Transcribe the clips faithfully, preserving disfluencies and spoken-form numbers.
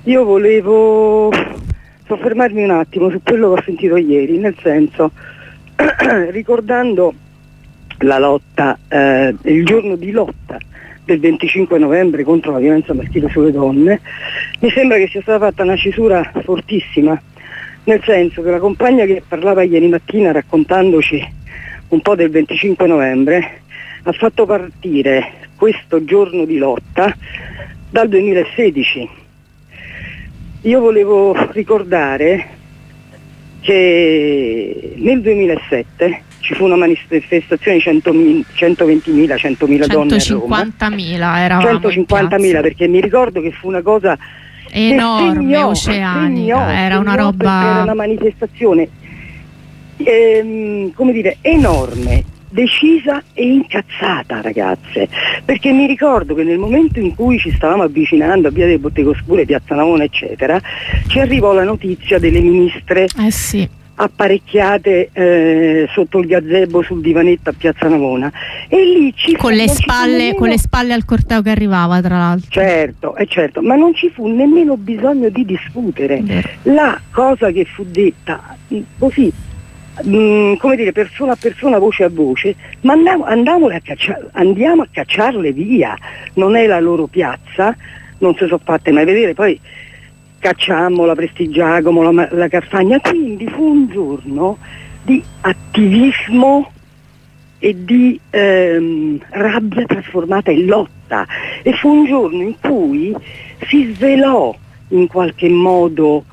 io volevo soffermarmi un attimo su quello che ho sentito ieri, nel senso, ricordando la lotta, eh, il giorno di lotta del venticinque novembre contro la violenza maschile sulle donne, mi sembra che sia stata fatta una cisura fortissima, nel senso che la compagna che parlava ieri mattina raccontandoci un po' del venticinque novembre ha fatto partire questo giorno di lotta dal duemilasedici. Io volevo ricordare che nel duemilasette ci fu una manifestazione di centoventimila, centomila donne a Roma. centocinquantamila eravamo centocinquantamila, perché mi ricordo che fu una cosa enorme, segnò, oceanica, segnò, era segnò una roba... Era una manifestazione ehm, come dire, enorme, decisa e incazzata, ragazze, perché mi ricordo che nel momento in cui ci stavamo avvicinando a Via delle Botteghe Oscure, Piazza Navona eccetera, ci arrivò la notizia delle ministre eh sì. apparecchiate eh, sotto il gazebo sul divanetto a Piazza Navona, e lì ci con fu, le ci spalle nemmeno... con le spalle al corteo che arrivava, tra l'altro. Certo, è certo, ma non ci fu nemmeno bisogno di discutere. Vero. La cosa che fu detta così, mh, come dire, persona a persona, voce a voce, ma andiamo, andiamo, a cacciar, andiamo a cacciarle via, non è la loro piazza, non si sono fatte mai vedere, poi Cacciamo, la Prestigiacomo, la, la Carfagna, quindi fu un giorno di attivismo e di ehm, rabbia trasformata in lotta, e fu un giorno in cui si svelò in qualche modo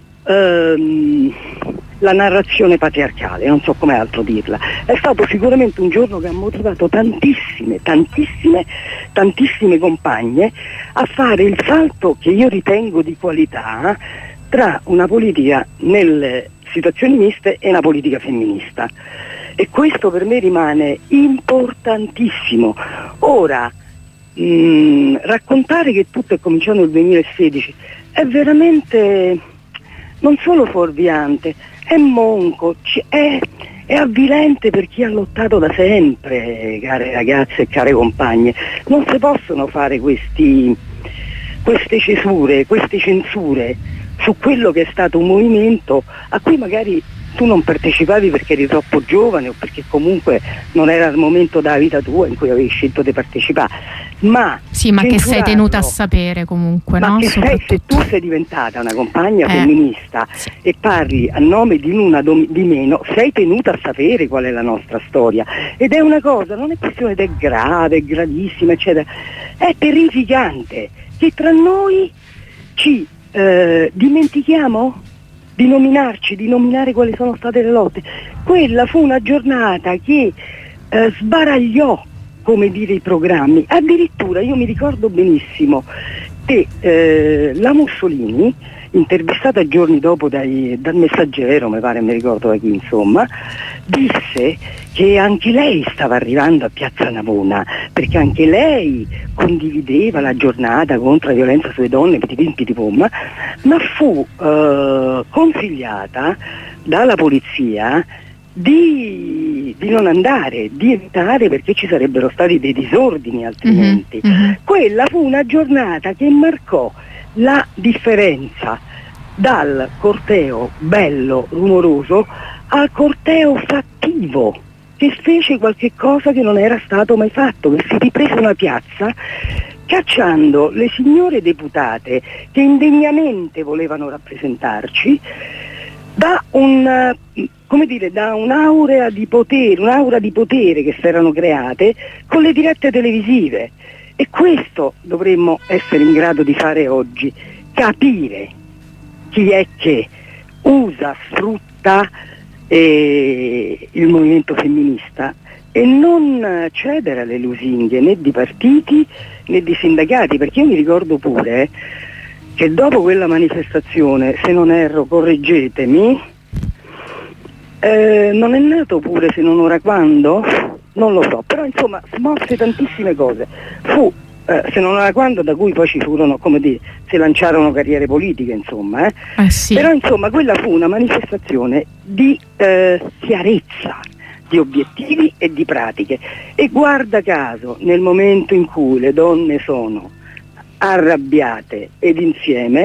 ehm, la narrazione patriarcale, non so come altro dirla. È stato sicuramente un giorno che ha motivato tantissime, tantissime, tantissime compagne a fare il salto che io ritengo di qualità tra una politica nelle situazioni miste e una politica femminista. E questo per me rimane importantissimo. Ora, mh, raccontare che tutto è cominciato nel duemilasedici è veramente non solo fuorviante, è monco, è, è avvilente per chi ha lottato da sempre, care ragazze e care compagne. Non si possono fare questi, queste cesure, queste censure su quello che è stato un movimento a cui magari tu non partecipavi perché eri troppo giovane o perché comunque non era il momento della vita tua in cui avevi scelto di partecipare, ma sì, ma che sei tenuta a sapere comunque, ma no? che sei, se tu sei diventata una compagna eh, femminista sì. e parli a nome di una dom- di meno, sei tenuta a sapere qual è la nostra storia, ed è una cosa, non è questione ed è grave, è gravissima eccetera, è terrificante che tra noi ci eh, dimentichiamo di nominarci, di nominare quali sono state le lotte. Quella fu una giornata che eh, sbaragliò, come dire, i programmi. Addirittura io mi ricordo benissimo che eh, la Mussolini, intervistata giorni dopo dai, dal Messaggero, mi pare, mi ricordo da chi, insomma, disse che anche lei stava arrivando a Piazza Navona perché anche lei condivideva la giornata contro la violenza sulle donne, pitipim, pitipom, ma fu eh, consigliata dalla polizia di, di non andare, di evitare, perché ci sarebbero stati dei disordini altrimenti. Mm-hmm. Quella fu una giornata che marcò la differenza dal corteo bello, rumoroso, al corteo fattivo, che fece qualche cosa che non era stato mai fatto, che si riprese una piazza cacciando le signore deputate che indegnamente volevano rappresentarci da un, come dire, da un'aura di potere, un'aura di potere che si erano create con le dirette televisive. E questo dovremmo essere in grado di fare oggi, capire chi è che usa, sfrutta eh, il movimento femminista e non cedere alle lusinghe né di partiti né di sindacati, perché io mi ricordo pure che dopo quella manifestazione, se non erro, correggetemi, eh, non è nato pure, se non ora quando, non lo so, però insomma smosse tantissime cose. Fu, eh, se non ora quando, da cui poi ci furono, come dire, si lanciarono carriere politiche, insomma, eh. Eh sì. Però insomma quella fu una manifestazione di eh, chiarezza, di obiettivi e di pratiche. E guarda caso, nel momento in cui le donne sono arrabbiate ed insieme,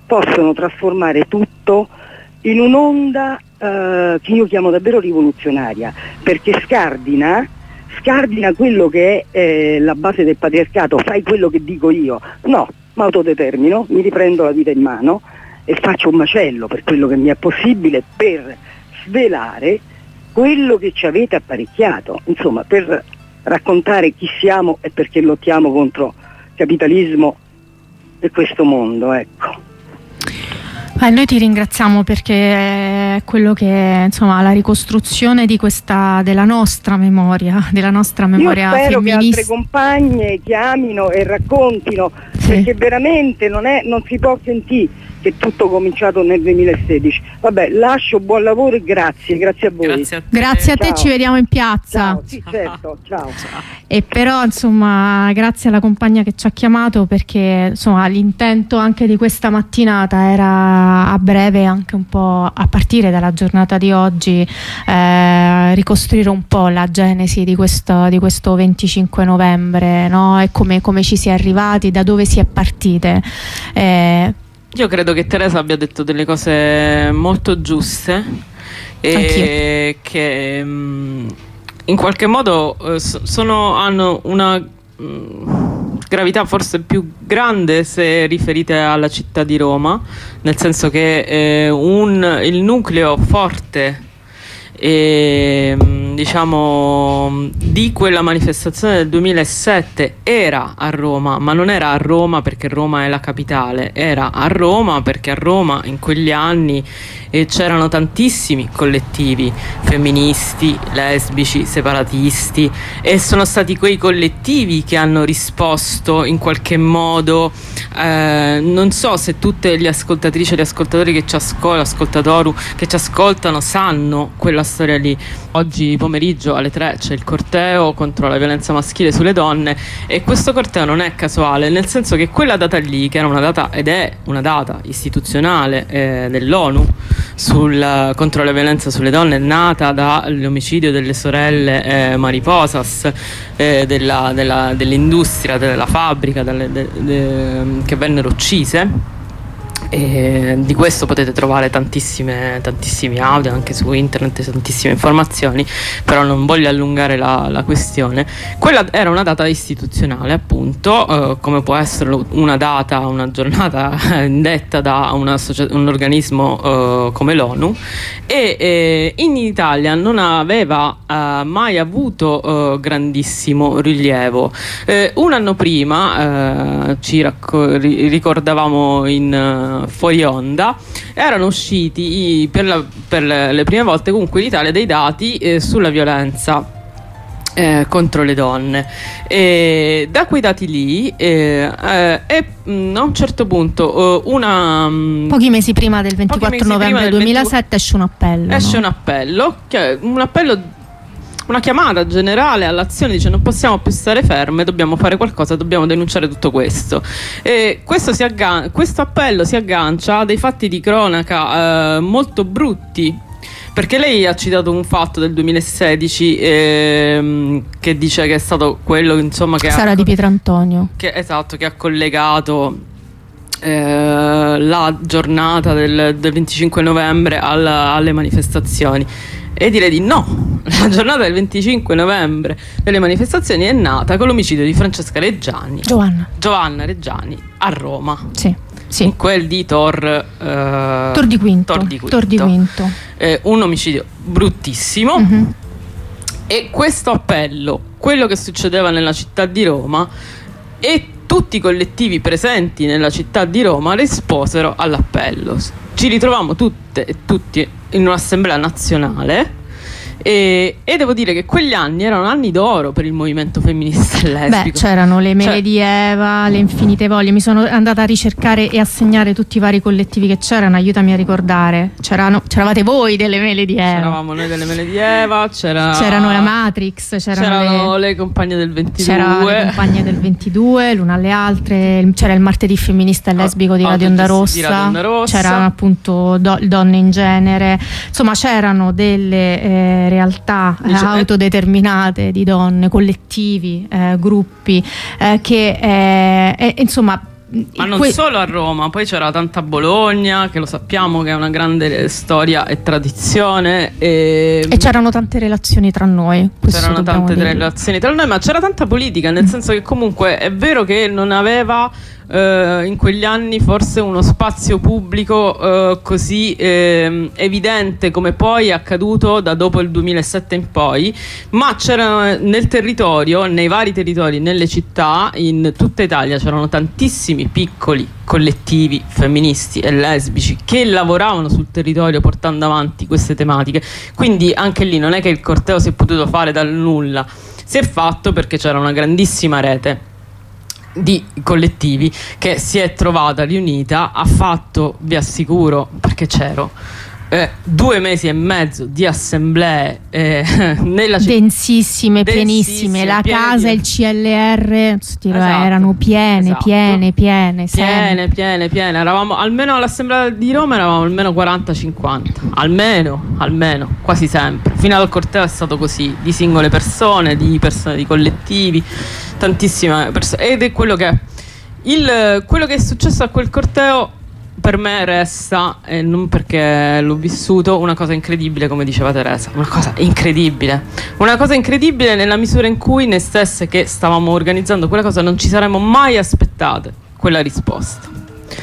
possono trasformare tutto in un'onda eh, che io chiamo davvero rivoluzionaria, perché scardina, scardina quello che è eh, la base del patriarcato, fai quello che dico io, no, mi autodetermino, mi riprendo la vita in mano e faccio un macello per quello che mi è possibile per svelare quello che ci avete apparecchiato, insomma, per raccontare chi siamo e perché lottiamo contro capitalismo e questo mondo, ecco. Eh, noi ti ringraziamo perché è quello che, insomma, la ricostruzione di questa, della nostra memoria, della nostra memoria Io spero femminista. che altre compagne chiamino e raccontino, sì, perché veramente non, è, non si può sentire che tutto è cominciato nel duemilasedici. Vabbè, lascio, buon lavoro e grazie, grazie a voi. Grazie a te, grazie a te, ci vediamo in piazza. Ciao, sì, certo, ciao. E però, insomma, grazie alla compagna che ci ha chiamato, perché insomma l'intento anche di questa mattinata era a breve, anche un po' a partire dalla giornata di oggi, eh, ricostruire un po' la genesi di questo, di questo venticinque novembre, no? E come, come ci si è arrivati, da dove si è partite. Eh, Io credo che Teresa abbia detto delle cose molto giuste e Anch'io. che mh, in qualche modo eh, sono, hanno una mh, gravità forse più grande se riferite alla città di Roma, nel senso che eh, un, il nucleo forte e, diciamo di quella manifestazione del duemilasette era a Roma, ma non era a Roma perché Roma è la capitale, era a Roma perché a Roma in quegli anni eh, c'erano tantissimi collettivi femministi, lesbici, separatisti, e sono stati quei collettivi che hanno risposto in qualche modo, eh, non so se tutte le ascoltatrici e gli ascoltatori che ci ascoltano, ascoltatoru che ci ascoltano sanno quella storia lì. Oggi pomeriggio alle tre c'è il corteo contro la violenza maschile sulle donne, e questo corteo non è casuale, nel senso che quella data lì, che era una data ed è una data istituzionale eh, dell'ONU sul, contro la violenza sulle donne, è nata dall'omicidio delle sorelle eh, Mariposas, eh, della, della, dell'industria, della fabbrica delle, de, de, che vennero uccise. E di questo potete trovare tantissime, tantissimi audio anche su internet, tantissime informazioni, però non voglio allungare la, la questione. Quella era una data istituzionale, appunto, eh, come può essere una data, una giornata indetta da una un organismo eh, come l'ONU, e eh, in Italia non aveva eh, mai avuto eh, grandissimo rilievo. Eh, un anno prima, eh, ci racco- ricordavamo in fuori onda, erano usciti i, per, la, per le prime volte comunque in Italia dei dati eh, sulla violenza eh, contro le donne, e da quei dati lì eh, eh, e mh, a un certo punto eh, una mh, pochi mesi prima del ventiquattro novembre del duemilasette esce un appello esce no? un appello che, un appello una chiamata generale all'azione, dice: non possiamo più stare ferme, dobbiamo fare qualcosa, dobbiamo denunciare tutto questo. E questo, si aggan- questo appello si aggancia a dei fatti di cronaca eh, molto brutti, perché lei ha citato un fatto del duemilasedici ehm, che dice che è stato quello, insomma, che Sara ha, di Pietrantonio, che, esatto, che ha collegato eh, la giornata del, del venticinque novembre alla, alle manifestazioni. E direi di no, la giornata del venticinque novembre delle manifestazioni è nata con l'omicidio di Francesca Reggiani, Giovanna Giovanna Reggiani, a Roma, sì, sì. in quel di Tor, eh, Tor di Quinto, Tor di Quinto. Tor di Quinto. Eh, un omicidio bruttissimo. Mm-hmm. E questo appello, quello che succedeva nella città di Roma, e tutti i collettivi presenti nella città di Roma risposero all'appello. Ci ritrovammo tutte e tutti in un'assemblea nazionale, e, e devo dire che quegli anni erano anni d'oro per il movimento femminista e lesbico. Beh, c'erano le mele Cioè, di Eva, le infinite voglie. Mi sono andata a ricercare e a segnare tutti i vari collettivi che c'erano, aiutami a ricordare. C'erano, c'eravate voi delle mele di Eva, c'eravamo noi delle mele di Eva, c'era, c'erano la Matrix, c'erano, c'erano le, le, le compagne del ventidue, c'erano le compagne del ventidue, l'una alle altre, c'era il martedì femminista e lesbico di Radio Onda Rossa, di Radio Onda Rossa. c'erano appunto do, donne in genere, insomma c'erano delle eh, realtà eh, Dice, autodeterminate di donne, collettivi, eh, gruppi eh, che eh, eh, insomma Ma non que- solo a Roma, poi c'era tanta Bologna, che lo sappiamo che è una grande storia e tradizione. E, e c'erano tante relazioni tra noi. C'erano tante dire. relazioni tra noi, ma c'era tanta politica, nel mm. senso che comunque è vero che non aveva eh, in quegli anni forse uno spazio pubblico eh, così eh, evidente come poi è accaduto da dopo il duemilasette in poi, ma c'era nel territorio, nei vari territori, nelle città, in tutta Italia c'erano tantissimi piccoli collettivi femministi e lesbici che lavoravano sul territorio portando avanti queste tematiche. Quindi anche lì non è che il corteo si è potuto fare dal nulla, si è fatto perché c'era una grandissima rete di collettivi che si è trovata riunita, ha fatto, vi assicuro perché c'ero, Eh, due mesi e mezzo di assemblee eh, nella città, densissime, pienissime, la casa e il C L R esatto, erano piene, esatto. piene, piene, piene, piene, piene. Eravamo almeno all'assemblea di Roma, eravamo almeno quaranta cinquanta, almeno, almeno, quasi sempre. Fino al corteo è stato così, di singole persone, di persone, di collettivi, tantissime persone. Ed è quello che il quello che è successo a quel corteo. Per me resta, e non perché l'ho vissuto, una cosa incredibile, come diceva Teresa, una cosa incredibile, una cosa incredibile nella misura in cui noi stesse che stavamo organizzando quella cosa non ci saremmo mai aspettate quella risposta.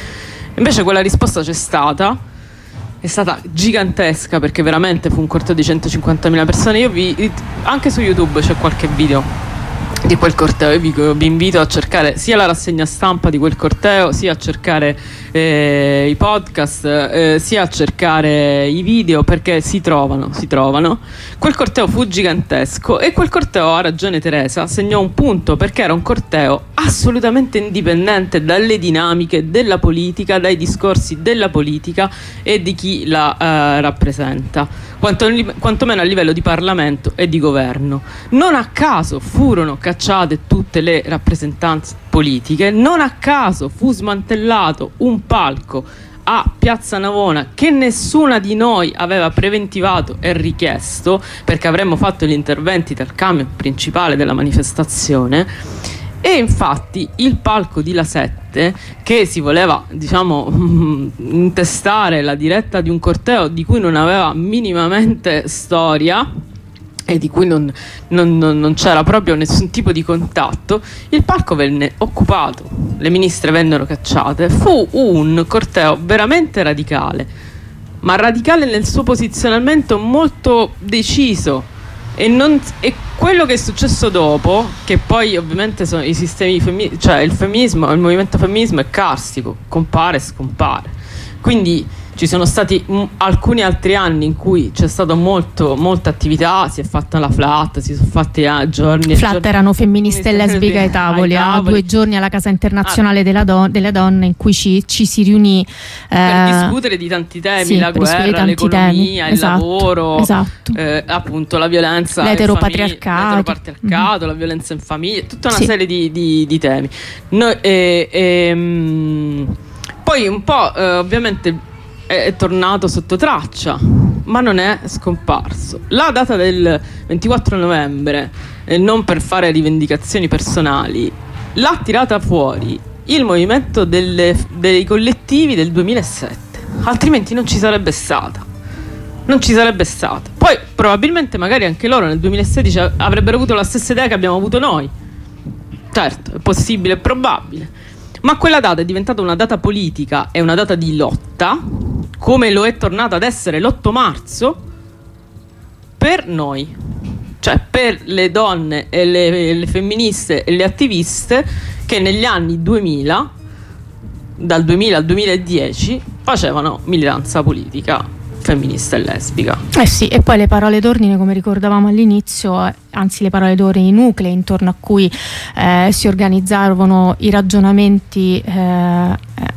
Invece quella risposta c'è stata, è stata gigantesca, perché veramente fu un corteo di centocinquantamila persone. Io vi, anche su YouTube c'è qualche video di quel corteo, io vi, vi invito a cercare sia la rassegna stampa di quel corteo, sia a cercare eh, i podcast, eh, sia a cercare i video, perché si trovano, si trovano. Quel corteo fu gigantesco e quel corteo, ha ragione Teresa, segnò un punto, perché era un corteo assolutamente indipendente dalle dinamiche della politica, dai discorsi della politica e di chi la eh, rappresenta, quanto, quantomeno a livello di Parlamento e di governo. Non a caso furono cacciate tutte le rappresentanze politiche, non a caso fu smantellato un palco a Piazza Navona che nessuna di noi aveva preventivato e richiesto, perché avremmo fatto gli interventi dal camion principale della manifestazione. E infatti il palco di La Sette, che si voleva, diciamo, intestare la diretta di un corteo di cui non aveva minimamente storia e di cui non, non, non, non c'era proprio nessun tipo di contatto, il palco venne occupato, le ministre vennero cacciate. Fu un corteo veramente radicale, ma radicale nel suo posizionamento molto deciso. E, non, e quello che è successo dopo, che poi ovviamente sono i sistemi femmi- cioè il femminismo, il movimento femminismo è carsico, compare e scompare. Quindi ci sono stati m- alcuni altri anni in cui c'è stata molto, molta attività, si è fatta la flat, si sono fatti ah, giorni flat giorni, erano femministe e lesbiche ai tavoli, ai tavoli. Due giorni alla Casa Internazionale ah. della don- delle Donne, in cui ci, ci si riunì eh, per discutere di tanti temi, sì, la guerra, l'economia, temi. il esatto, lavoro, esatto. Eh, appunto la violenza, l'eteropatriarcato, l'eteropatriarcato mm-hmm. la violenza in famiglia, tutta una sì. serie di, di, di temi. Noi, eh, eh, mh, poi un po' eh, ovviamente è tornato sotto traccia, ma non è scomparso. La data del ventiquattro novembre, eh, non per fare rivendicazioni personali, l'ha tirata fuori il movimento delle, dei collettivi del duemilasette, altrimenti non ci sarebbe stata. Non ci sarebbe stata. Poi probabilmente magari anche loro nel duemilasedici avrebbero avuto la stessa idea che abbiamo avuto noi. Certo, è possibile, è probabile. Ma quella data è diventata una data politica e una data di lotta, come lo è tornata ad essere l'otto marzo per noi, cioè per le donne e le, le femministe e le attiviste che negli anni duemila, dal duemila al duemiladieci, facevano militanza politica femminista e lesbica. Eh sì, e poi le parole d'ordine, come ricordavamo all'inizio, anzi le parole d'ordine, i nuclei intorno a cui eh, si organizzavano i ragionamenti, eh, eh,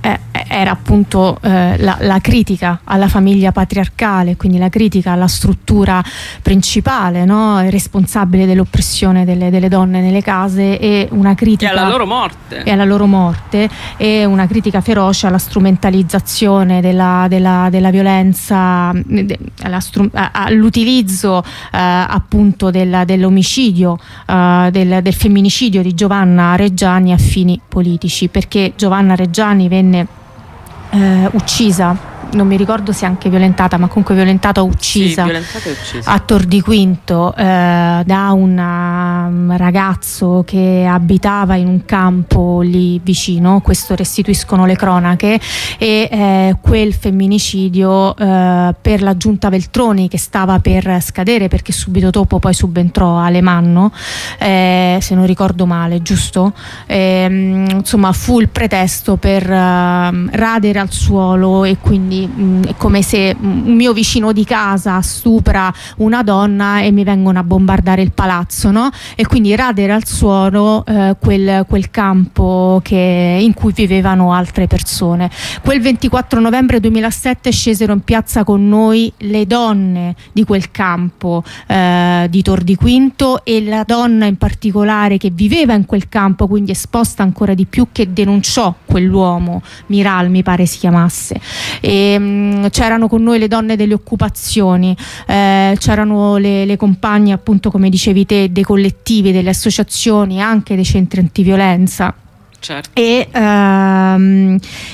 era appunto eh, la, la critica alla famiglia patriarcale, quindi la critica alla struttura principale, no? Responsabile dell'oppressione delle, delle donne nelle case, e una critica e alla loro morte e alla loro morte e una critica feroce alla strumentalizzazione della, della, della violenza, de, alla stru- all'utilizzo eh, appunto del, dell'omicidio, eh, del, del femminicidio di Giovanna Reggiani a fini politici, perché Giovanna Reggiani venne eh, uccisa, non mi ricordo se anche violentata, ma comunque violentata o uccisa, sì, violentata e uccisa a Tor di Quinto eh, da un um, ragazzo che abitava in un campo lì vicino. Questo restituiscono le cronache. E eh, quel femminicidio eh, per la giunta Veltroni, che stava per scadere perché subito dopo poi subentrò Alemanno, eh, se non ricordo male, giusto? Eh, insomma, fu il pretesto per uh, radere al suolo, e quindi è come se un mio vicino di casa stupra una donna e mi vengono a bombardare il palazzo, no? E quindi radere al suolo eh, quel, quel campo che, in cui vivevano altre persone. Quel ventiquattro novembre duemilasette scesero in piazza con noi le donne di quel campo eh, di Tor di Quinto, e la donna in particolare che viveva in quel campo, quindi esposta ancora di più, che denunciò quell'uomo, Miral mi pare si chiamasse. E c'erano con noi le donne delle occupazioni, eh, c'erano le, le compagne, appunto, come dicevi te, dei collettivi, delle associazioni, anche dei centri antiviolenza. Certo. E, ehm,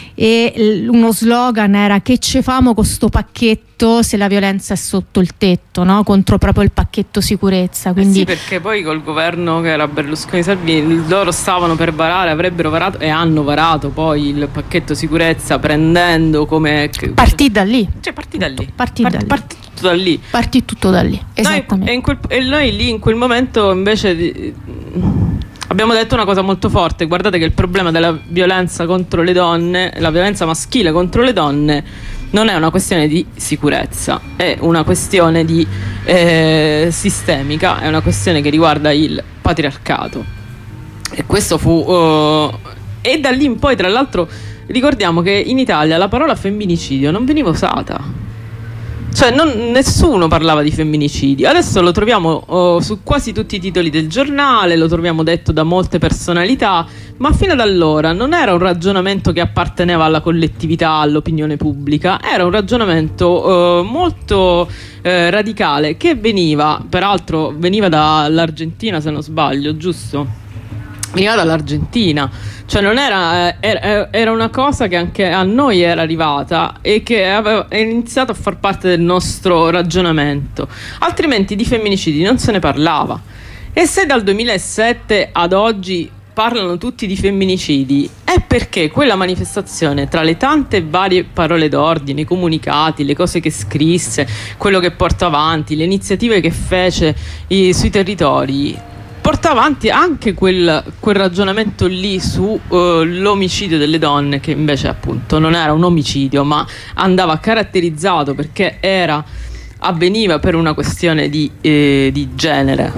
e uno slogan era: che ce famo con sto pacchetto se la violenza è sotto il tetto, no? Contro proprio il pacchetto sicurezza. Quindi... Eh sì, perché poi col governo che era Berlusconi-Salvini, loro stavano per varare, avrebbero varato e hanno varato poi il pacchetto sicurezza, prendendo come... Partì da lì. Cioè partì da lì. Partì Part- da lì. Partì tutto da lì. Partì tutto da lì, esattamente. Noi, e, in quel, e noi lì in quel momento invece... Di, abbiamo detto una cosa molto forte: guardate che il problema della violenza contro le donne, la violenza maschile contro le donne, non è una questione di sicurezza, è una questione di eh, sistemica, è una questione che riguarda il patriarcato. E questo fu uh, e da lì in poi, tra l'altro, ricordiamo che in Italia la parola femminicidio non veniva usata. Cioè non, nessuno parlava di femminicidio. Adesso lo troviamo oh, su quasi tutti i titoli del giornale, lo troviamo detto da molte personalità, ma fino ad allora non era un ragionamento che apparteneva alla collettività, all'opinione pubblica. Era un ragionamento eh, molto eh, radicale, che veniva, peraltro veniva dall'Argentina, se non sbaglio, giusto? Veniva dall'Argentina, cioè non era, era, era una cosa che anche a noi era arrivata e che aveva iniziato a far parte del nostro ragionamento, altrimenti di femminicidi non se ne parlava. E se dal duemilasette ad oggi parlano tutti di femminicidi, è perché quella manifestazione, tra le tante varie parole d'ordine, i comunicati, le cose che scrisse, quello che porta avanti, le iniziative che fece i, sui territori, porta avanti anche quel, quel ragionamento lì su uh, l'omicidio delle donne, che invece appunto non era un omicidio, ma andava caratterizzato perché era avveniva per una questione di, eh, di genere.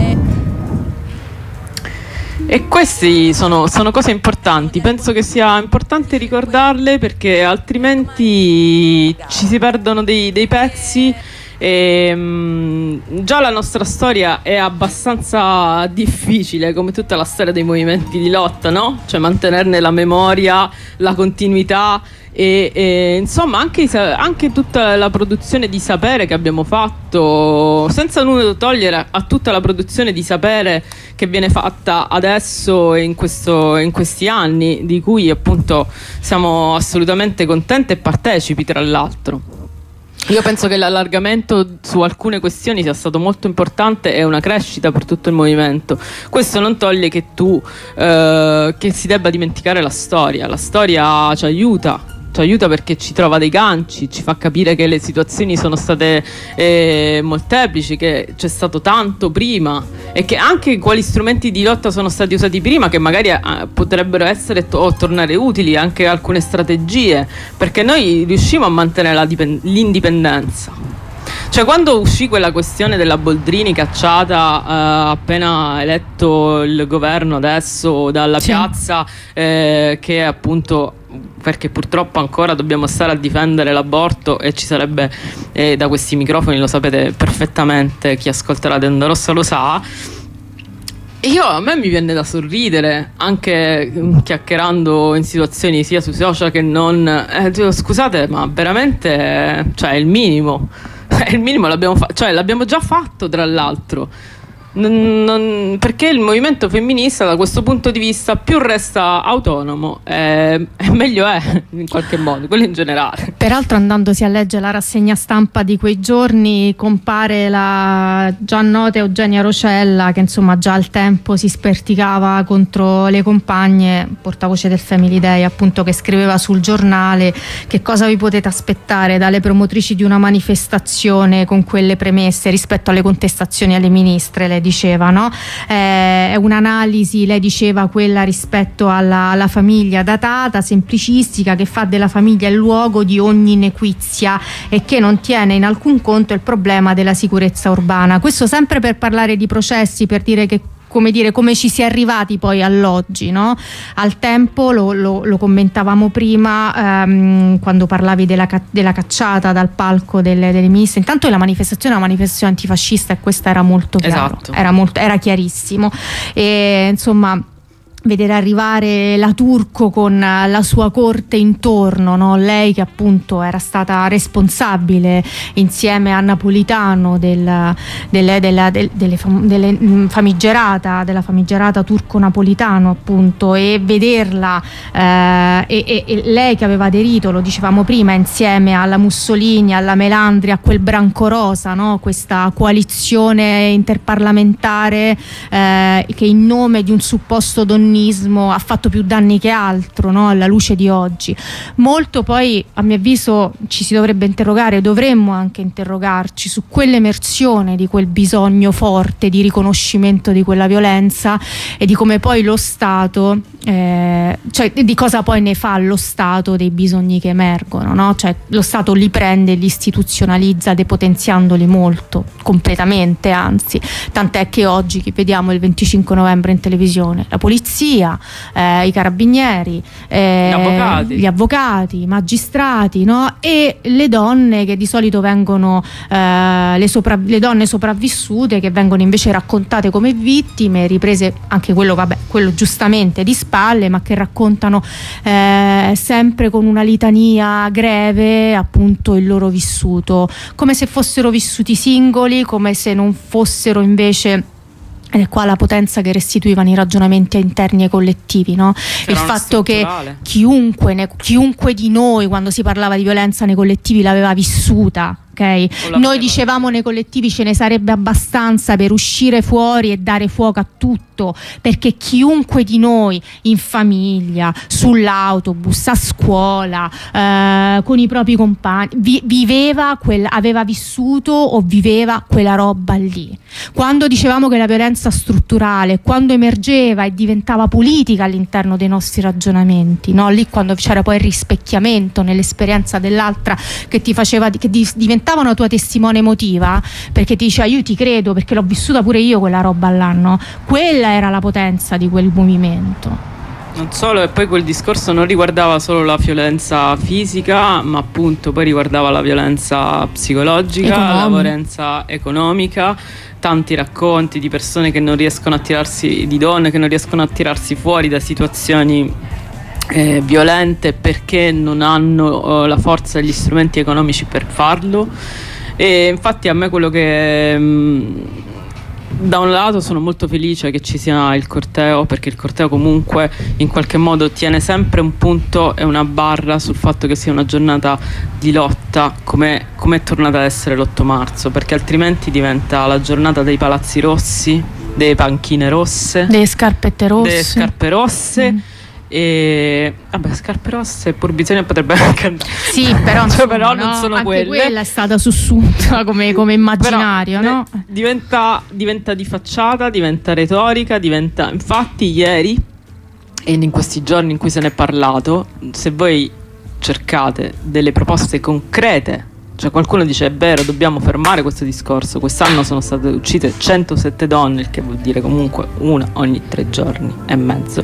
E queste sono, sono cose importanti, penso che sia importante ricordarle, perché altrimenti ci si perdono dei, dei pezzi. E, mh, già la nostra storia è abbastanza difficile, come tutta la storia dei movimenti di lotta, no? Cioè mantenerne la memoria, la continuità e, e insomma anche, anche tutta la produzione di sapere che abbiamo fatto, senza nulla da togliere a tutta la produzione di sapere che viene fatta adesso in, questo, in questi anni, di cui appunto siamo assolutamente contenti e partecipi, tra l'altro. Io penso che l'allargamento su alcune questioni sia stato molto importante e una crescita per tutto il movimento. Questo non toglie che tu eh, che si debba dimenticare la storia. La storia ci aiuta, ci aiuta perché ci trova dei ganci, ci fa capire che le situazioni sono state eh, molteplici, che c'è stato tanto prima e che anche quali strumenti di lotta sono stati usati prima, che magari eh, potrebbero essere to- o tornare utili, anche alcune strategie, perché noi riuscimmo a mantenere la dipend- l'indipendenza. Cioè, quando uscì quella questione della Boldrini cacciata eh, appena eletto il governo adesso dalla sì. piazza, eh, che appunto, perché purtroppo ancora dobbiamo stare a difendere l'aborto e ci sarebbe eh, da questi microfoni, lo sapete perfettamente, chi ascolta la Tenda Rossa lo sa. Io, a me mi viene da sorridere anche chiacchierando in situazioni sia sui social che non, eh, dico, scusate, ma veramente, cioè, è il minimo. È il minimo, l'abbiamo fa- cioè l'abbiamo già fatto, tra l'altro. Non, non, perché il movimento femminista da questo punto di vista più resta autonomo e eh, meglio è, in qualche modo, quello in generale. Peraltro, andandosi a leggere la rassegna stampa di quei giorni, compare la già nota Eugenia Rocella, che insomma già al tempo si sperticava contro le compagne, portavoce del Family Day, appunto, che scriveva sul giornale: che cosa vi potete aspettare dalle promotrici di una manifestazione con quelle premesse rispetto alle contestazioni alle ministre, lei diceva, no? Eh, è un'analisi, lei diceva, quella rispetto alla, alla famiglia datata, semplicistica, che fa della famiglia il luogo di ogni inequizia e che non tiene in alcun conto il problema della sicurezza urbana. Questo sempre per parlare di processi, per dire che, come dire, come ci si è arrivati poi all'oggi, no? Al tempo, lo, lo, lo commentavamo prima, ehm, quando parlavi della, ca- della cacciata dal palco delle, delle ministre. Intanto la manifestazione è una manifestazione antifascista e questo era molto chiaro, esatto. era, molto, era chiarissimo, e insomma vedere arrivare la Turco con la sua corte intorno, no? Lei che appunto era stata responsabile insieme a Napolitano del, del, della, del, delle, fam, delle famigerata della famigerata turco-napolitano, appunto, e vederla eh, e, e, e lei che aveva aderito, lo dicevamo prima, insieme alla Mussolini, alla Melandri, a quel branco rosa, no? Questa coalizione interparlamentare eh, che in nome di un supposto donnismo ha fatto più danni che altro, no? Alla luce di oggi. Molto poi, a mio avviso, ci si dovrebbe interrogare, dovremmo anche interrogarci su quell'emersione di quel bisogno forte di riconoscimento di quella violenza e di come poi lo Stato, eh, cioè di cosa poi ne fa lo Stato dei bisogni che emergono, no? Cioè lo Stato li prende e li istituzionalizza, depotenziandoli molto, completamente, anzi, tant'è che oggi, che vediamo il venticinque novembre in televisione, la polizia, eh, i carabinieri, eh, gli avvocati, gli avvocati, i magistrati, no? E le donne che di solito vengono, eh, le, sopra- le donne sopravvissute, che vengono invece raccontate come vittime, riprese anche quello, vabbè, quello giustamente di spalle, ma che raccontano eh, sempre con una litania greve, appunto, il loro vissuto, come se fossero vissuti singoli, come se non fossero invece. Ed è qua la potenza che restituivano i ragionamenti interni e collettivi, no? Il fatto che chiunque, ne, chiunque di noi, quando si parlava di violenza nei collettivi, l'aveva vissuta. Okay. Noi dicevamo nei collettivi ce ne sarebbe abbastanza per uscire fuori e dare fuoco a tutto, perché chiunque di noi in famiglia, sull'autobus, a scuola, eh, con i propri compagni, vi, viveva quel, aveva vissuto o viveva quella roba lì. Quando dicevamo che la violenza strutturale, quando emergeva e diventava politica all'interno dei nostri ragionamenti, no? Lì quando c'era poi il rispecchiamento nell'esperienza dell'altra che ti faceva, che diventava una tua testimone emotiva, perché ti diceva io ti credo perché l'ho vissuta pure io quella roba là, no? Quella era la potenza di quel movimento. Non solo, e poi quel discorso non riguardava solo la violenza fisica, ma appunto poi riguardava la violenza psicologica, Econom- la violenza economica, tanti racconti di persone che non riescono a tirarsi, di donne che non riescono a tirarsi fuori da situazioni Eh, violente perché non hanno uh, la forza e gli strumenti economici per farlo. E infatti a me quello che mh, da un lato sono molto felice che ci sia il corteo, perché il corteo comunque in qualche modo tiene sempre un punto e una barra sul fatto che sia una giornata di lotta, come è tornata ad essere l'otto marzo, perché altrimenti diventa la giornata dei palazzi rossi, delle panchine rosse, delle scarpette rosse, delle scarpe rosse. Mm. E vabbè, scarpe rosse pur bisogna potrebbe anche andare. Sì, però, insomma, però non no? sono anche quelle. Quella è stata sussunta come, come immaginario, però, no? Diventa, diventa di facciata, diventa retorica, diventa. Infatti ieri e in questi giorni in cui se ne è parlato, se voi cercate delle proposte concrete Cioè qualcuno dice è vero, dobbiamo fermare questo discorso. Quest'anno sono state uccise centosette donne, il che vuol dire comunque una ogni tre giorni e mezzo.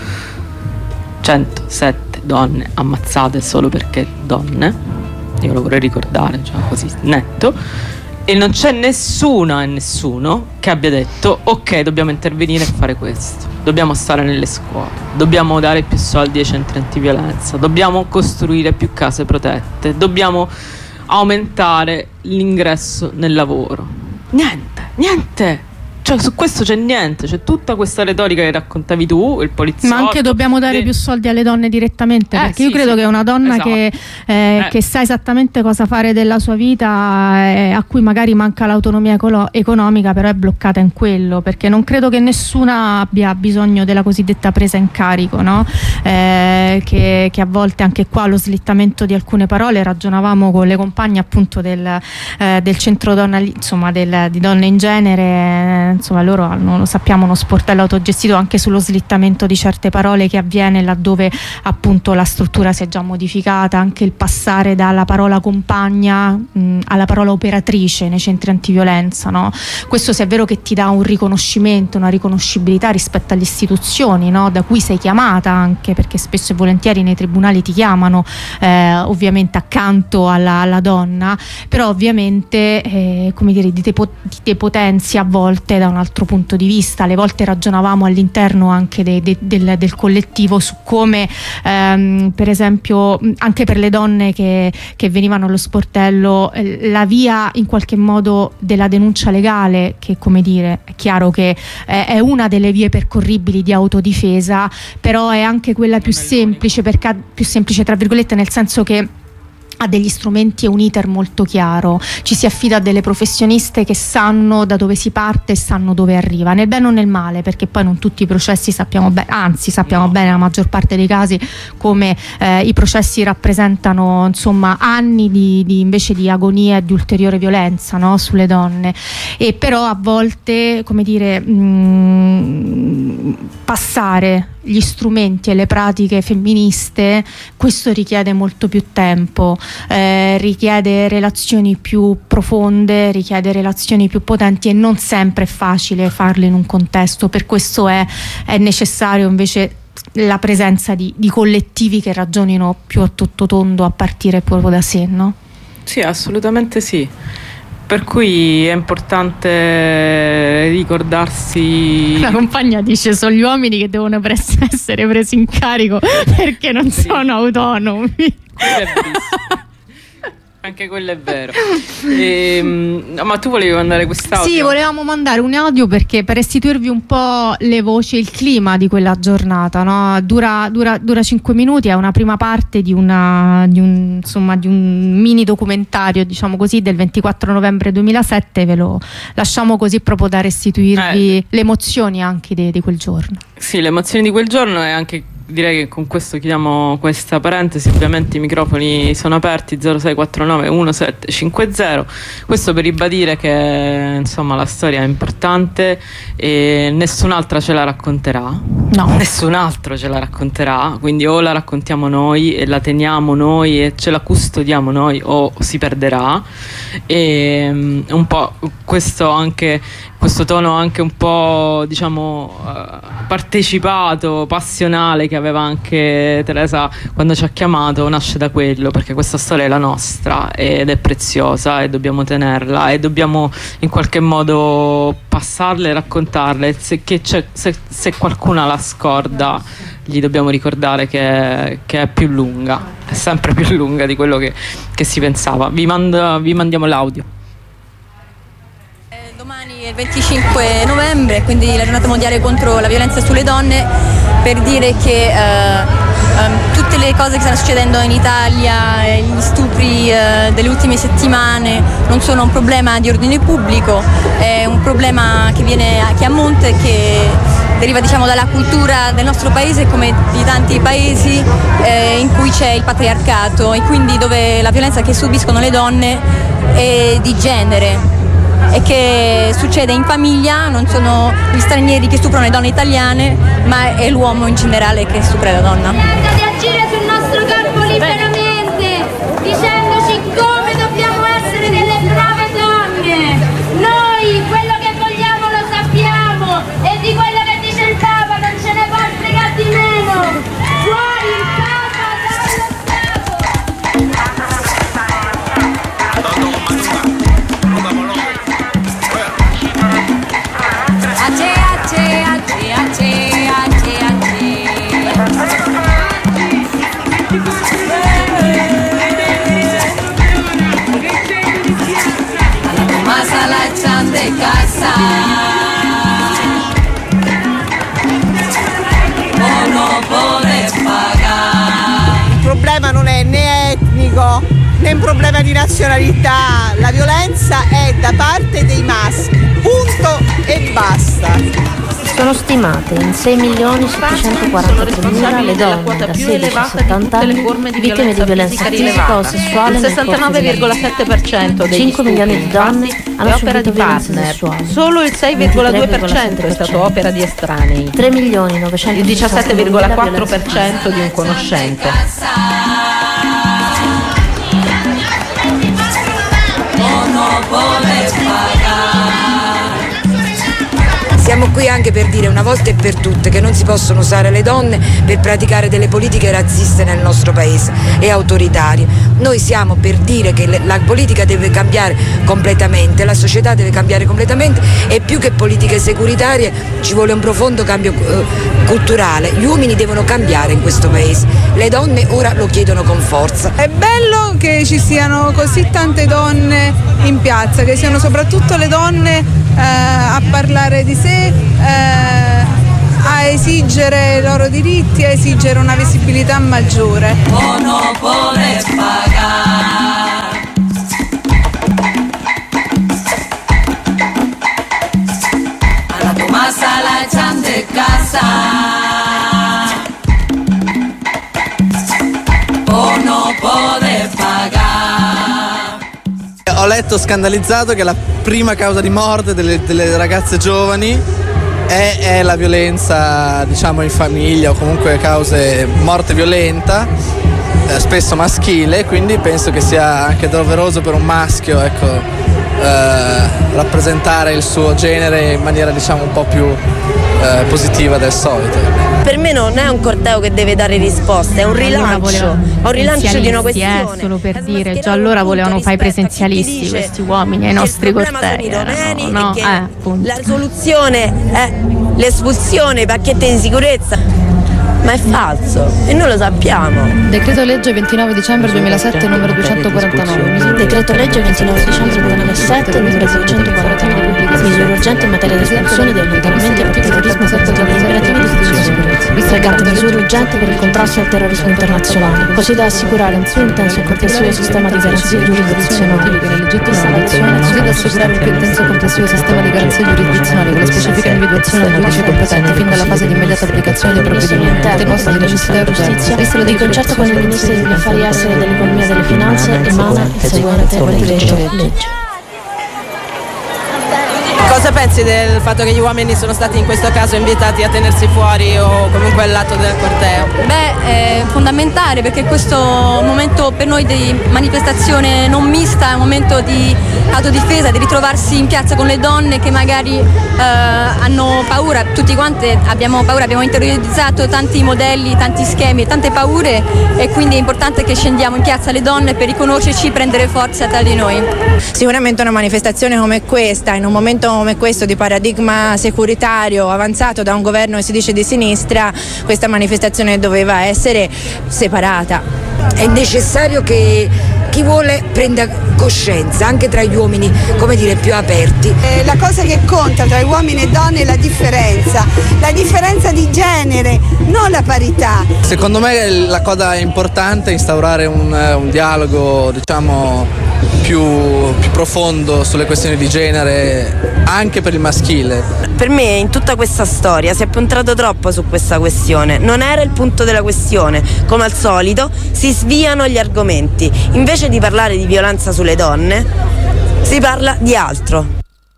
centosette donne ammazzate solo perché donne, io lo vorrei ricordare, cioè così netto. E non c'è nessuna e nessuno che abbia detto ok, dobbiamo intervenire e fare questo, dobbiamo stare nelle scuole, dobbiamo dare più soldi ai centri antiviolenza, dobbiamo costruire più case protette, dobbiamo aumentare l'ingresso nel lavoro. Niente, niente. Cioè su questo c'è niente, c'è tutta questa retorica che raccontavi tu, il poliziotto. Ma anche dobbiamo dare de... più soldi alle donne direttamente, eh, perché sì, io credo sì. che una donna esatto. che, eh, eh. che sa esattamente cosa fare della sua vita, eh, a cui magari manca l'autonomia ecolo- economica, però è bloccata in quello, perché non credo che nessuna abbia bisogno della cosiddetta presa in carico, no? Eh, che, che a volte anche qua lo slittamento di alcune parole, ragionavamo con le compagne appunto del, eh, del centro donna, insomma del, di donne in genere, eh, insomma loro hanno, lo sappiamo, uno sportello autogestito anche sullo slittamento di certe parole che avviene laddove appunto la struttura si è già modificata, anche il passare dalla parola compagna mh, alla parola operatrice nei centri antiviolenza, no? Questo se è vero che ti dà un riconoscimento, una riconoscibilità rispetto alle istituzioni, no? Da cui sei chiamata, anche perché spesso e volentieri nei tribunali ti chiamano eh, ovviamente accanto alla, alla donna, però ovviamente eh, come dire, ti depotenzi a volte da un altro punto di vista. Alle volte ragionavamo all'interno anche de, de, del, del collettivo su come ehm, per esempio anche per le donne che, che venivano allo sportello eh, la via in qualche modo della denuncia legale, che come dire è chiaro che eh, è una delle vie percorribili di autodifesa, però è anche quella più semplice, perché, più semplice tra virgolette, nel senso che ha degli strumenti e un iter molto chiaro, ci si affida a delle professioniste che sanno da dove si parte e sanno dove arriva, nel bene o nel male, perché poi non tutti i processi sappiamo bene, anzi sappiamo no. bene nella maggior parte dei casi come eh, i processi rappresentano insomma anni di, di invece di agonia e di ulteriore violenza, no, sulle donne, e però a volte come dire mh, passare gli strumenti e le pratiche femministe, questo richiede molto più tempo, eh, richiede relazioni più profonde, richiede relazioni più potenti, e non sempre è facile farle in un contesto. Per questo è, è necessario invece la presenza di, di collettivi che ragionino più a tutto tondo, a partire proprio da sé, no? Sì, assolutamente sì. Per cui è importante ricordarsi. La compagna dice: sono gli uomini che devono pres- essere presi in carico perché non sono autonomi. Quello è verissimo. Anche quello è vero. E, ma tu volevi mandare quest'audio? Sì, volevamo mandare un audio perché per restituirvi un po' le voci, il clima di quella giornata, no? Dura, dura, dura cinque minuti, è una prima parte di, una, di, un, insomma, di un mini documentario, diciamo così, del ventiquattro novembre duemilasette. Ve lo lasciamo così proprio da restituirvi eh. le emozioni anche di, di quel giorno. Sì, le emozioni di quel giorno, e anche direi che con questo chiudiamo questa parentesi. Ovviamente i microfoni sono aperti zero sei quattro nove uno sette cinque zero. Questo per ribadire che insomma la storia è importante e nessun'altra ce la racconterà. No, nessun altro ce la racconterà, quindi o la raccontiamo noi e la teniamo noi e ce la custodiamo noi, o si perderà. E um, un po' questo anche questo tono anche un po' diciamo uh, partecipato, passionale che aveva anche Teresa quando ci ha chiamato, nasce da quello, perché questa storia è la nostra ed è preziosa e dobbiamo tenerla e dobbiamo in qualche modo passarla e raccontarla, e se, che c'è, se, se qualcuno la scorda gli dobbiamo ricordare che, che è più lunga, è sempre più lunga di quello che, che si pensava. Vi, mando, vi mandiamo l'audio. Domani è il venticinque novembre, quindi la giornata mondiale contro la violenza sulle donne, per dire che eh, um, tutte le cose che stanno succedendo in Italia, gli stupri eh, delle ultime settimane, non sono un problema di ordine pubblico, è un problema che viene che a monte, che deriva diciamo dalla cultura del nostro paese come di tanti paesi eh, in cui c'è il patriarcato, e quindi dove la violenza che subiscono le donne è di genere e che succede in famiglia. Non sono gli stranieri che stuprano le donne italiane, ma è l'uomo in generale che stupra la donna. Di agire sul nostro corpo liberamente, dicendoci come dobbiamo problema di nazionalità, la violenza è da parte dei maschi, punto e basta. Sono stimate in sei milioni settecentoquarantatré mila le donne da sedici a settanta anni vittime di violenza fisica o sessuale il sessantanove virgola sette per cento degli cinque milioni di donne hanno subito violenza sessuale. Solo il sei virgola due per cento è stato opera di estranei. tre milioni novecento Il diciassette virgola quattro per cento di un conoscente. Siamo qui anche per dire una volta e per tutte che non si possono usare le donne per praticare delle politiche razziste nel nostro paese e autoritarie. Noi siamo per dire che la politica deve cambiare completamente, la società deve cambiare completamente e più che politiche securitarie ci vuole un profondo cambio eh, culturale. Gli uomini devono cambiare in questo paese, le donne ora lo chiedono con forza. È bello che ci siano così tante donne in piazza, che siano soprattutto le donne eh, a parlare di sé, Eh, a esigere i loro diritti, a esigere una visibilità maggiore. O no puedes pagar. A la Tomasa la echan de casa. O no puedes pagar. Ho letto scandalizzato che la prima causa di morte delle, delle ragazze giovani è, è la violenza, diciamo, in famiglia o comunque cause morte violenta, eh, spesso maschile, quindi penso che sia anche doveroso per un maschio, ecco, eh, rappresentare il suo genere in maniera, diciamo, un po' più eh, positiva del solito. Per me non è un corteo che deve dare risposte, è un rilancio, è un rilancio di una questione. Eh, solo per dire, già allora volevano fare i presenzialisti questi uomini ai nostri cortei. Erano, no, che eh, la soluzione è l'espulsione, i pacchetti di sicurezza. Ma è falso e noi lo sappiamo. Decreto legge ventinove dicembre duemilasette numero duecentoquarantanove. Decreto legge ventinove dicembre duemilasette numero duecentoquarantanove. Misure urgenti in materia di espulsione di allontanamenti e terrorismo sotto le imperativi di sicurezza. Recante misure urgenti per il contrasto al terrorismo internazionale, così da assicurare un più intenso e complessivo sistema di garanzie giurisdizionali, così da assicurare un più intenso e complessivo sistema di garanzie giurisdizionali con la specifica individuazione del giudice competente fin dalla fase di immediata applicazione dei provvedimenti posta di necessità e giustizia, di concerto con il Ministro degli Affari Esteri e dell'Economia e delle Finanze, emana il seguente decreto legge. Cosa pensi del fatto che gli uomini sono stati in questo caso invitati a tenersi fuori o comunque al lato del corteo? Beh, è fondamentale perché questo momento per noi di manifestazione non mista è un momento di autodifesa, di ritrovarsi in piazza con le donne che magari eh, hanno paura, tutti quanti abbiamo paura, abbiamo interiorizzato tanti modelli, tanti schemi, tante paure e quindi è importante che scendiamo in piazza le donne per riconoscerci, prendere forza tra di noi. Sicuramente una manifestazione come questa, in un momento come questo di paradigma securitario avanzato da un governo che si dice di sinistra, questa manifestazione doveva essere separata. È necessario che chi vuole prenda coscienza anche tra gli uomini, come dire, più aperti. Eh, la cosa che conta tra uomini e donne è la differenza, la differenza di genere, non la parità. Secondo me la cosa importante è instaurare un, un dialogo, diciamo, più, più profondo sulle questioni di genere anche per il maschile. Per me in tutta questa storia si è puntato troppo su questa questione, non era il punto della questione, come al solito si sviano gli argomenti, invece di parlare di violenza sulle donne si parla di altro.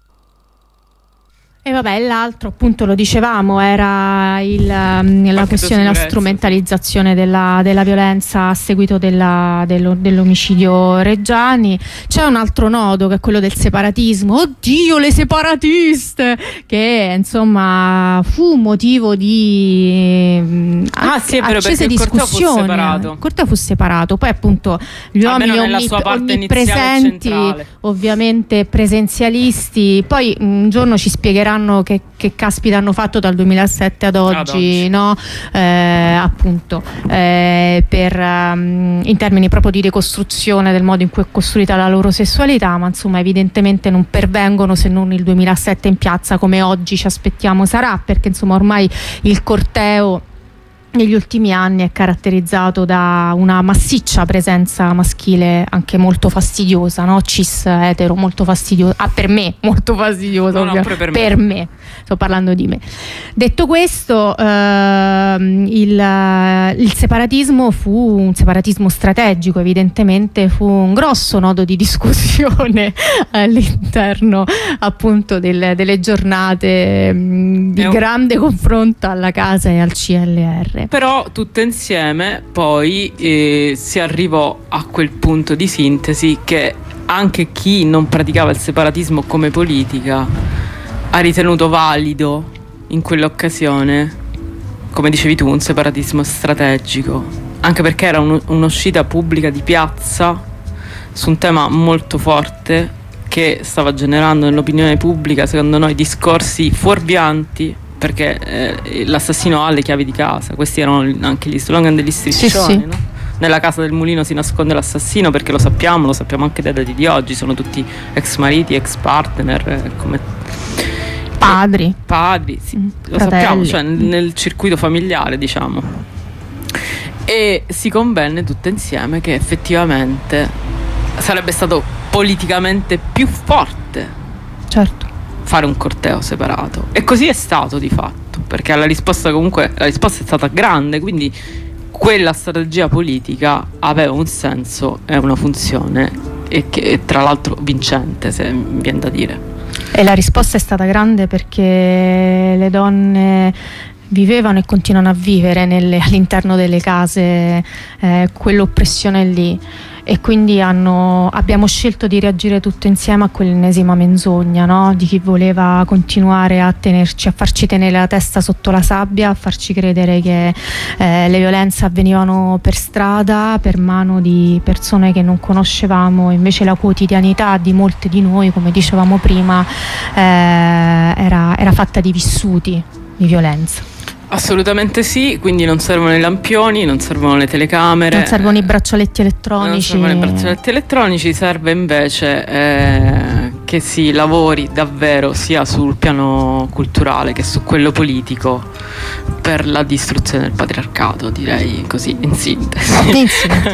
E vabbè, l'altro appunto lo dicevamo era il, la questione della strumentalizzazione della, della violenza a seguito della, dello, dell'omicidio Reggiani. C'è un altro nodo che è quello del separatismo. Oddio, le separatiste! Che insomma fu motivo di ah, sì, è vero, accese il discussioni. Il corteo fu separato, poi appunto gli uomini onnip- onnipresenti, ovviamente presenzialisti. Poi un giorno ci spiegheranno Che, che caspita hanno fatto dal duemilasette ad oggi, ad oggi. No? Eh, appunto eh, per, um, in termini proprio di ricostruzione del modo in cui è costruita la loro sessualità, ma insomma evidentemente non pervengono se non il duemilasette in piazza come oggi ci aspettiamo sarà, perché insomma ormai il corteo negli ultimi anni è caratterizzato da una massiccia presenza maschile anche molto fastidiosa, no? Cis etero, molto fastidiosa, ah, per me molto fastidiosa, no, no, per, me. per me sto parlando di me. Detto questo, ehm, il, il separatismo fu un separatismo strategico, evidentemente fu un grosso nodo di discussione all'interno appunto del, delle giornate mh, di un... grande confronto alla casa e al C L R. Però tutte insieme poi eh, si arrivò a quel punto di sintesi che anche chi non praticava il separatismo come politica ha ritenuto valido in quell'occasione, come dicevi tu, un separatismo strategico, anche perché era un, un'uscita pubblica di piazza su un tema molto forte che stava generando nell'opinione pubblica, secondo noi, discorsi fuorvianti, perché eh, l'assassino ha le chiavi di casa. Questi erano anche gli slogan degli striscioni, sì, sì. No? Nella casa del mulino si nasconde l'assassino, perché lo sappiamo, lo sappiamo anche dai dati di oggi, sono tutti ex mariti, ex partner, eh, come padri, eh, padri sì, mm, lo fratelli. Sappiamo, cioè nel circuito familiare, diciamo. E si convenne tutte insieme che effettivamente sarebbe stato politicamente più forte, certo, fare un corteo separato, e così è stato di fatto, perché la risposta comunque la risposta è stata grande, quindi quella strategia politica aveva un senso e una funzione, e che tra l'altro vincente, se mi viene da dire. E la risposta è stata grande perché le donne vivevano e continuano a vivere nelle, all'interno delle case eh, quell'oppressione lì, e quindi hanno, abbiamo scelto di reagire tutto insieme a quell'ennesima menzogna, no? Di chi voleva continuare a tenerci, a farci tenere la testa sotto la sabbia, a farci credere che eh, le violenze avvenivano per strada, per mano di persone che non conoscevamo. Invece la quotidianità di molte di noi, come dicevamo prima, eh, era, era fatta di vissuti di violenza. Assolutamente sì, quindi non servono i lampioni, non servono le telecamere, non servono i braccialetti elettronici. Non servono i braccialetti elettronici, serve invece eh, che si lavori davvero sia sul piano culturale che su quello politico per la distruzione del patriarcato, direi così in sintesi. In sintesi.